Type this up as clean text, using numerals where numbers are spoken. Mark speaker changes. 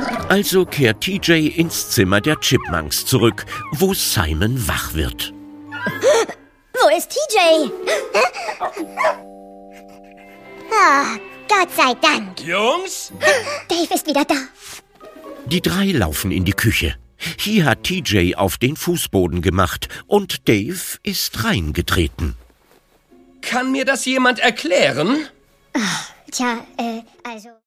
Speaker 1: Also kehrt TJ ins Zimmer der Chipmunks zurück, wo Simon wach wird.
Speaker 2: Wo ist TJ? Oh, Gott sei Dank.
Speaker 3: Jungs?
Speaker 2: Dave ist wieder da.
Speaker 1: Die drei laufen in die Küche. Hier hat TJ auf den Fußboden gemacht und Dave ist reingetreten.
Speaker 3: Kann mir das jemand erklären?
Speaker 2: Tja, also...